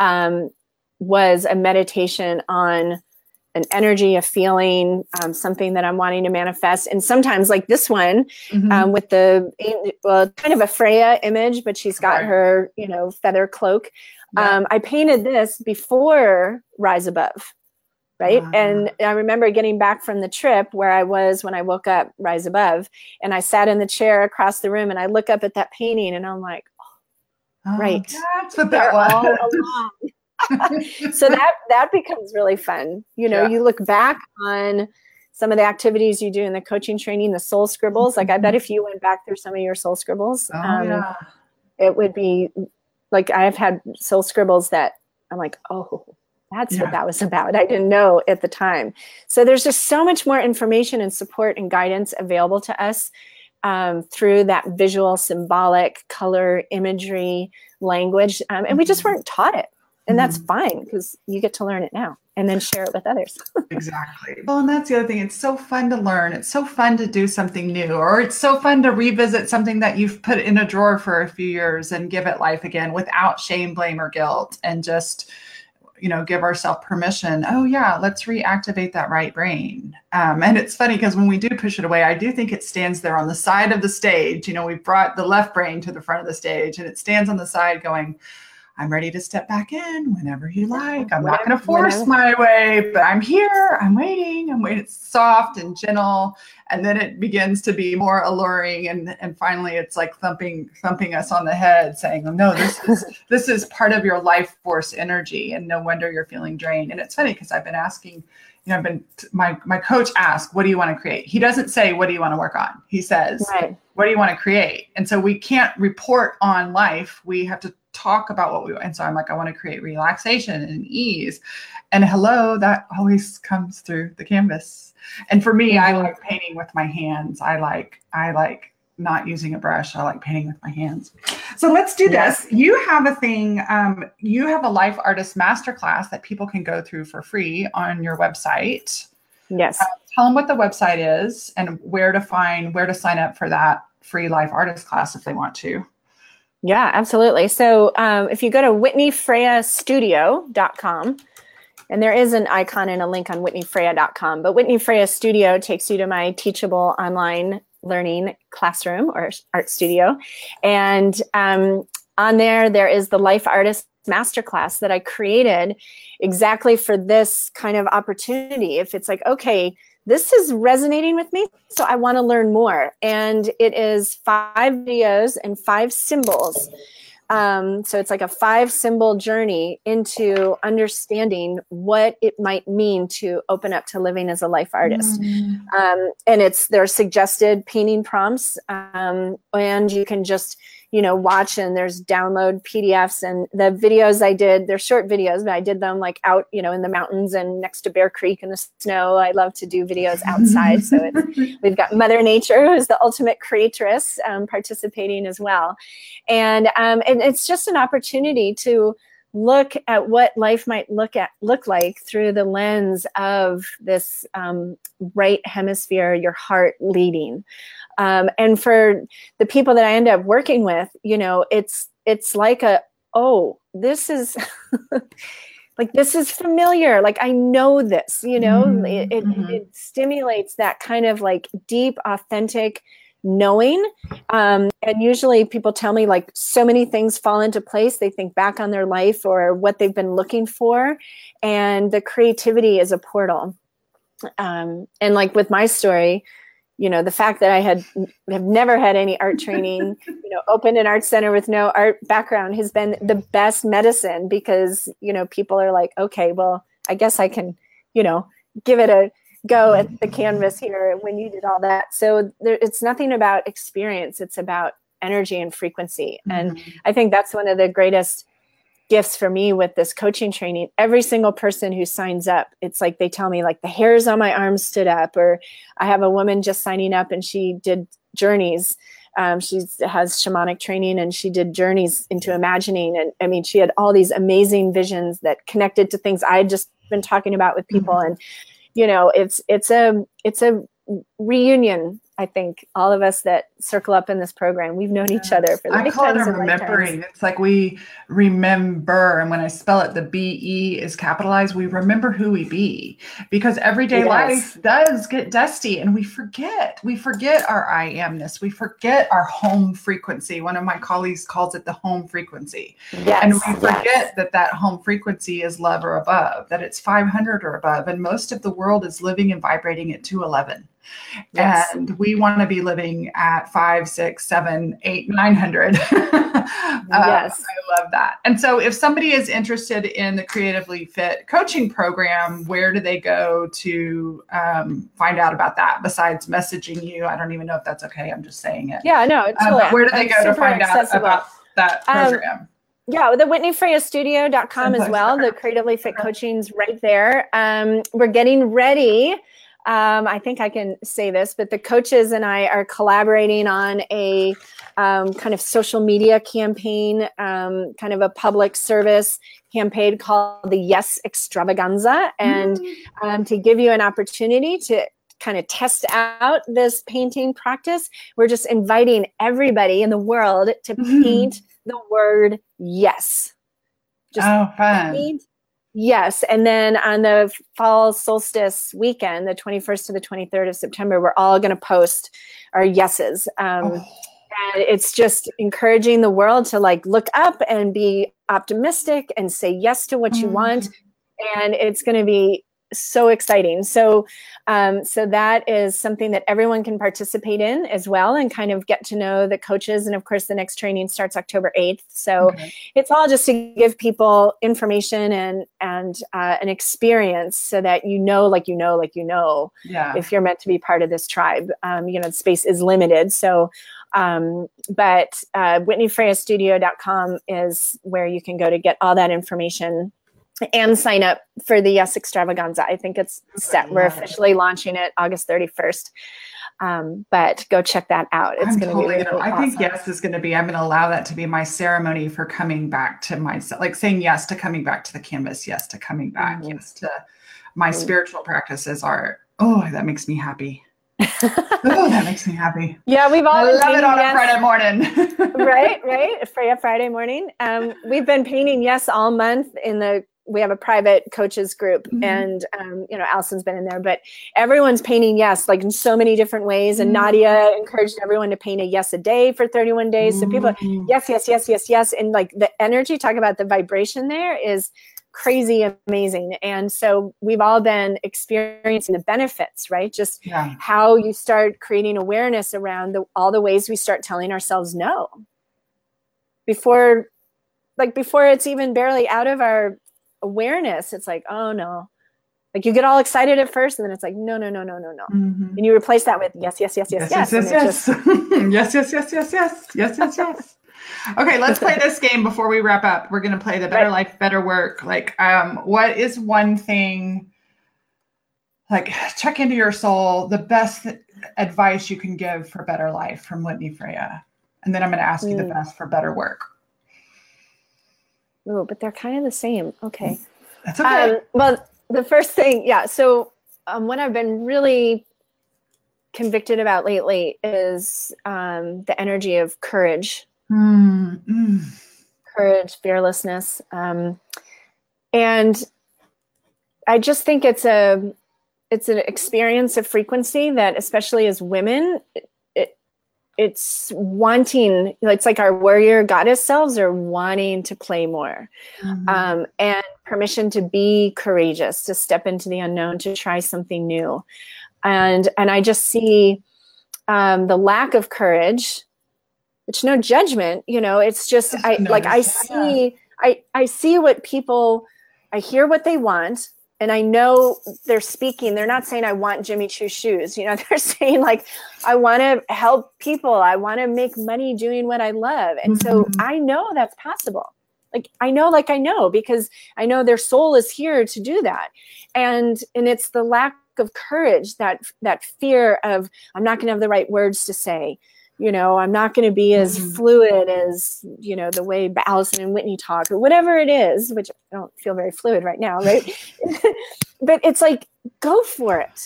was a meditation on an energy, a feather, something that I'm wanting to manifest. And sometimes like this one with kind of a Freya image, but she's got her, feather cloak. I painted this before Rise Above. Right. And I remember getting back from the trip where I was when I woke up, Rise Above, and I sat in the chair across the room and I look up at that painting and I'm like, right. That's what that was. So that becomes really fun. You look back on some of the activities you do in the coaching training, the soul scribbles. Like I bet if you went back through some of your soul scribbles, it would be like, I've had soul scribbles that I'm like, oh, that's what that was about. I didn't know at the time. So there's just so much more information and support and guidance available to us through that visual, symbolic, color, imagery, language. And we just weren't taught it. And that's fine, because you get to learn it now and then share it with others. Exactly. Well, and that's the other thing. It's so fun to learn. It's so fun to do something new, or it's so fun to revisit something that you've put in a drawer for a few years and give it life again without shame, blame, or guilt, and just give ourselves permission. Oh yeah, let's reactivate that right brain. And it's funny because when we do push it away, I do think it stands there on the side of the stage. We brought the left brain to the front of the stage, and it stands on the side going, I'm ready to step back in whenever you like. I'm not going to force my way, but I'm here. I'm waiting. It's soft and gentle. And then it begins to be more alluring. And finally, it's like thumping us on the head saying, oh, no, this is part of your life force energy. And no wonder you're feeling drained. And it's funny because I've been asking, my coach asked, what do you want to create? He doesn't say, what do you want to work on? He says, what do you want to create? And so we can't report on life. We have to talk about what we want. And so I'm like, I want to create relaxation and ease. And hello, that always comes through the canvas. And for me, I like painting with my hands. I like not using a brush. I like painting with my hands. So let's do this. You have a thing. You have a Life Artist Masterclass that people can go through for free on your website. Yes. Tell them what the website is and where to sign up for that free Life Artist class if they want to. Yeah, absolutely. So if you go to WhitneyFreyaStudio.com, and there is an icon and a link on WhitneyFreya.com, but Whitney Freya Studio takes you to my teachable online learning classroom or art studio. And on there is the Life Artist Masterclass that I created exactly for this kind of opportunity. If it's like, okay, this is resonating with me, so I want to learn more. And it is 5 videos and 5 symbols. So it's like a 5-symbol journey into understanding what it might mean to open up to living as a life artist. And there are suggested painting prompts, and you can just watch, and there's download PDFs. And the videos I did, they're short videos, but I did them like out, in the mountains and next to Bear Creek in the snow. I love to do videos outside. So we've got Mother Nature, who's the ultimate creatress, participating as well. And it's just an opportunity to look at what life might look like through the lens of this right hemisphere, your heart leading. And for the people that I end up working with, it's like this is like, this is familiar. Like, I know this, it stimulates that kind of like deep, authentic knowing. And usually people tell me like so many things fall into place. They think back on their life or what they've been looking for. And the creativity is a portal. And like with my story, the fact that I have never had any art training, opened an art center with no art background has been the best medicine, because, people are like, okay, well, I guess I can, give it a go at the canvas here when you did all that. So it's nothing about experience. It's about energy and frequency. And I think that's one of the greatest gifts for me with this coaching training. Every single person who signs up, it's like they tell me like the hairs on my arms stood up. Or I have a woman just signing up and she did journeys. She has shamanic training and she did journeys into imagining. And I mean, she had all these amazing visions that connected to things I'd just been talking about with people. And, it's a reunion. I think all of us that circle up in this program, we've known each other for lifetimes. I call it a remembering. It's like we remember, and when I spell it, the BE is capitalized. We remember who we be, because everyday life does get dusty, and we forget. We forget our I amness. We forget our home frequency. One of my colleagues calls it the home frequency, and we forget that home frequency is love or above. That it's 500 or above, and most of the world is living and vibrating at 211. Yes. And we want to be living at 5, 6, 7, 8, 900. Yes. I love that. And so if somebody is interested in the Creatively Fit coaching program, where do they go to find out about that, besides messaging you? I don't even know if that's okay. I'm just saying it. Yeah, no, it's but where do they go to find out about that program? Yeah, the WhitneyFreyaStudio.com as well. The Creatively Fit coaching's right there. We're getting ready. I think I can say this, but the coaches and I are collaborating on a kind of social media campaign, kind of a public service campaign called the Yes Extravaganza. And to give you an opportunity to kind of test out this painting practice, we're just inviting everybody in the world to paint the word yes. Just fun. Paint yes. And then on the fall solstice weekend, the 21st to the 23rd of September, we're all going to post our yeses. And it's just encouraging the world to like look up and be optimistic and say yes to what you want. And it's going to be so exciting. So that is something that everyone can participate in as well, and kind of get to know the coaches. And of course, the next training starts October 8th. So it's all just to give people information and an experience, so that if you're meant to be part of this tribe. The space is limited. So but WhitneyFreyaStudio.com is where you can go to get all that information and sign up for the Yes Extravaganza. I think it's set. We're officially launching it August 31st. But go check that out. It's going to be really awesome. I think yes is going to be, I'm going to allow that to be my ceremony for coming back to myself, like saying yes to coming back to the canvas, yes to coming back, yes to my spiritual practices are, that makes me happy. That makes me happy. Yeah, we've all love it on a Friday morning. right. Freya Friday morning. We've been painting yes all month we have a private coaches group, and Allison's been in there, but everyone's painting yes, like in so many different ways. And Nadia encouraged everyone to paint a yes a day for 31 days. So people, yes. And like the energy, talk about the vibration there is crazy amazing. And so we've all been experiencing the benefits, right? Just how you start creating awareness around all the ways we start telling ourselves no. Before it's even barely out of our awareness, it's like, oh no. Like you get all excited at first, and then it's like, no. And you replace that with yes. Yes. Okay, let's play this game before we wrap up. We're going to play the Better Life, Better Work. Like, what is one thing, like check into your soul, the best advice you can give for better life from Whitney Freya? And then I'm going to ask you the best for better work. Oh, but they're kind of the same. Okay. That's okay. Well, the first thing, so what I've been really convicted about lately is the energy of courage. Courage, fearlessness. And I just think it's an experience of frequency that, especially as women, it's wanting, it's like our warrior goddess selves are wanting to play more, and permission to be courageous, to step into the unknown, to try something new. And I just see the lack of courage, which no judgment, it's just, I see what people, I hear what they want. And I know they're speaking, they're not saying, I want Jimmy Choo shoes. They're saying like, I want to help people. I want to make money doing what I love. And so I know that's possible. I know, because I know their soul is here to do that. And it's the lack of courage, that fear of, I'm not going to have the right words to say. I'm not going to be as fluid as, the way Allison and Whitney talk, or whatever it is, which I don't feel very fluid right now, right? But it's like, go for it.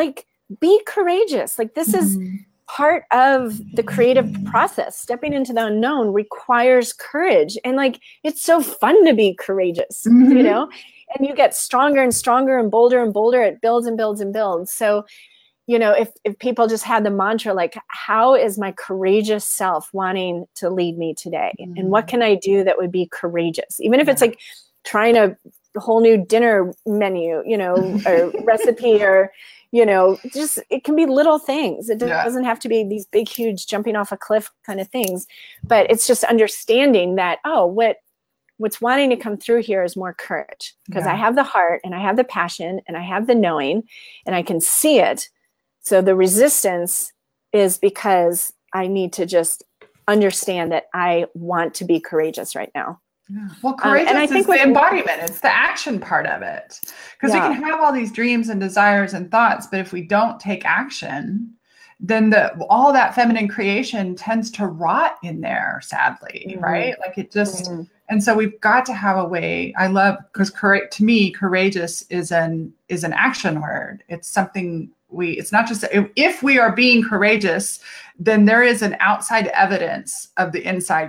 Be courageous. This is part of the creative process. Stepping into the unknown requires courage. And it's so fun to be courageous, and you get stronger and stronger and bolder. It builds and builds and builds. So, if people just had the mantra, how is my courageous self wanting to lead me today? And what can I do that would be courageous? Even if it's trying a whole new dinner menu, or recipe, or, just, it can be little things. It doesn't have to be these big, huge jumping off a cliff kind of things, but it's just understanding that, what's wanting to come through here is more courage, because I have the heart, and I have the passion, and I have the knowing, and I can see it. So the resistance is because I need to just understand that I want to be courageous right now. Yeah. Well, courageous is the embodiment. It's the action part of it. Because we can have all these dreams and desires and thoughts, but if we don't take action, then all that feminine creation tends to rot in there, sadly, right? It just, and so we've got to have a way. I love, because to me, courageous is an action word. It's something it's not just, if we are being courageous, then there is an outside evidence of the inside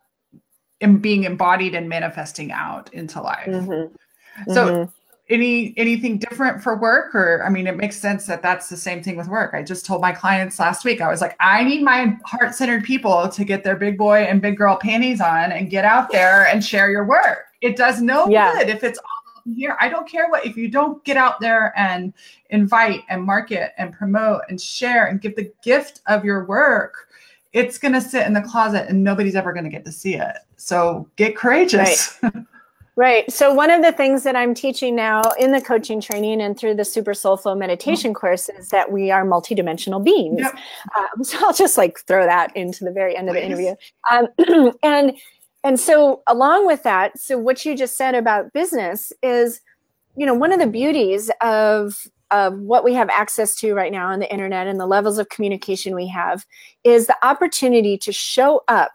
in being embodied and manifesting out into life. So anything different for work? Or, it makes sense that that's the same thing with work. I just told my clients last week, I was like, I need my heart-centered people to get their big boy and big girl panties on and get out there and share your work. It does no good if it's all here. I don't care if you don't get out there and invite and market and promote and share and give the gift of your work, it's going to sit in the closet and nobody's ever going to get to see it. So get courageous. Right. So one of the things that I'm teaching now in the coaching training and through the Super Soulful meditation course is that we are multidimensional beings. So I'll just throw that into the very end of the interview. And so along with that, so what you just said about business is, one of the beauties of what we have access to right now on the internet and the levels of communication we have is the opportunity to show up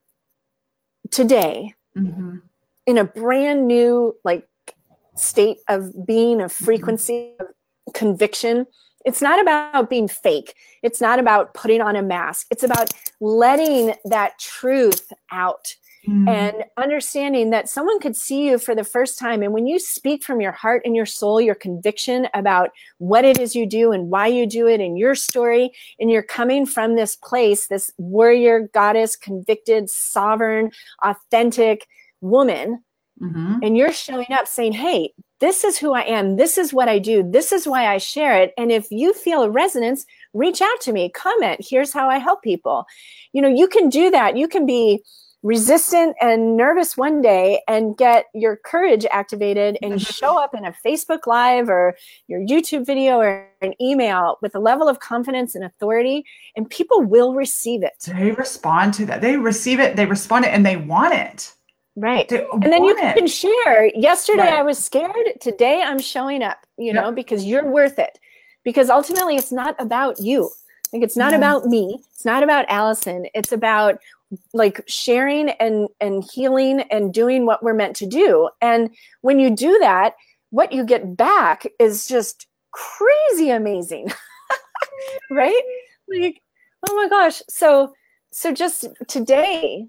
today in a brand new state of being, of frequency, of conviction. It's not about being fake. It's not about putting on a mask. It's about letting that truth out. And understanding that someone could see you for the first time. And when you speak from your heart and your soul, your conviction about what it is you do and why you do it and your story, and you're coming from this place, this warrior, goddess, convicted, sovereign, authentic woman, and you're showing up saying, hey, this is who I am. This is what I do. This is why I share it. And if you feel a resonance, reach out to me, comment. Here's how I help people. You can do that. You can be resistant and nervous one day and get your courage activated and show up in a Facebook Live or your YouTube video or an email with a level of confidence and authority, and people will receive it. They respond to that. They receive it, they respond it, and they want it. Right. And then you can share, yesterday I was scared, today I'm showing up, because you're worth it. Because ultimately it's not about you. It's not about me. It's not about Allison. It's about sharing and healing and doing what we're meant to do. And when you do that, what you get back is just crazy amazing. Right? Like, oh my gosh. So just today,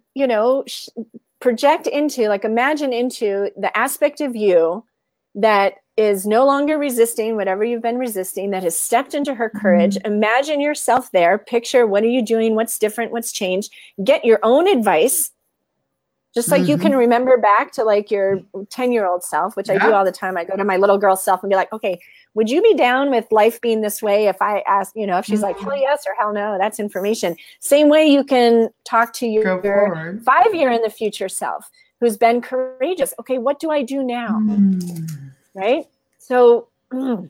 project into, like, imagine into the aspect of you that is no longer resisting whatever you've been resisting, that has stepped into her courage. Imagine yourself there. Picture, what are you doing? What's different? What's changed? Get your own advice. Just like you can remember back to like your 10-year-old self, which I do all the time. I go to my little girl self and be like, okay, would you be down with life being this way? If I ask, if she's like, hell yes or hell no, that's information. Same way you can talk to your 5-year in the future self who's been courageous. Okay, what do I do now? Right? So do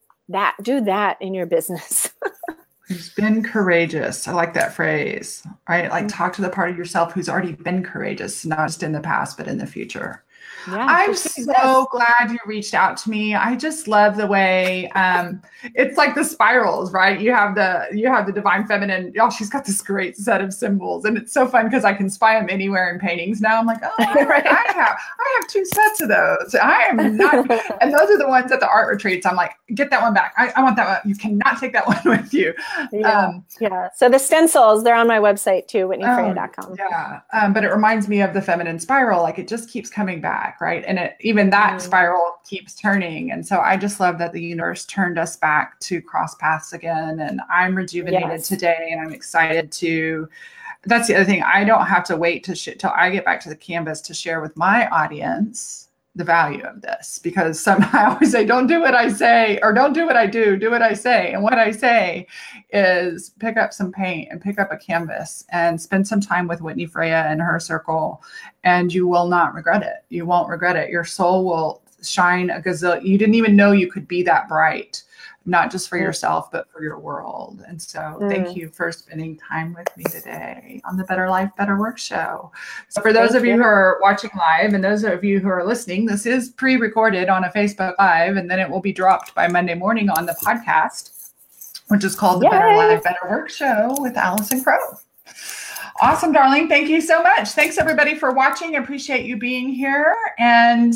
that in your business. Who's been courageous. I like that phrase, right? Like, talk to the part of yourself who's already been courageous, not just in the past, but in the future. Yeah, I'm so glad you reached out to me. I just love the way it's like the spirals, right? You have the divine feminine. Oh, she's got this great set of symbols, and it's so fun because I can spy them anywhere in paintings now. I'm like, oh, right. I have 2 sets of those. I am not, and those are the ones at the art retreats. I'm like, get that one back. I want that one. You cannot take that one with you. Yeah. So the stencils, they're on my website too, WhitneyFreya.com. Yeah. But it reminds me of the feminine spiral. Like, it just keeps coming back. Right. And even that spiral keeps turning. And so I just love that the universe turned us back to cross paths again. And I'm rejuvenated today, and I'm excited that's the other thing. I don't have to wait till I get back to the canvas to share with my audience the value of this, because I always say, don't do what I say, or don't do what I do what I say. And what I say is pick up some paint and pick up a canvas and spend some time with Whitney Freya and her circle, and you will not regret it. You won't regret it. Your soul will shine a gazillion. You didn't even know you could be that bright, not just for yourself, but for your world. And so thank you for spending time with me today on the Better Life, Better Work show. So for those of you who are watching live, and those of you who are listening, this is pre-recorded on a Facebook Live, and then it will be dropped by Monday morning on the podcast, which is called the Better Life, Better Work show with Allison Crowe. Awesome, darling. Thank you so much. Thanks everybody for watching. I appreciate you being here. And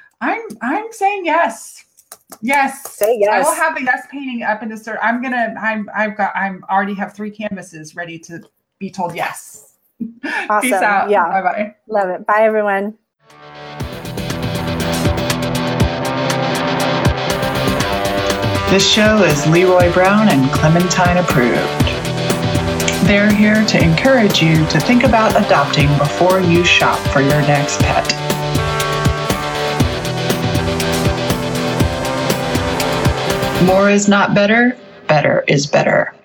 I'm saying yes. Yes. Say yes. I will have the yes painting up in the start. I already have 3 canvases ready to be told yes. Awesome. Peace out. Yeah. Bye-bye. Love it. Bye everyone. This show is Leroy Brown and Clementine approved. They're here to encourage you to think about adopting before you shop for your next pet. More is not better, better is better.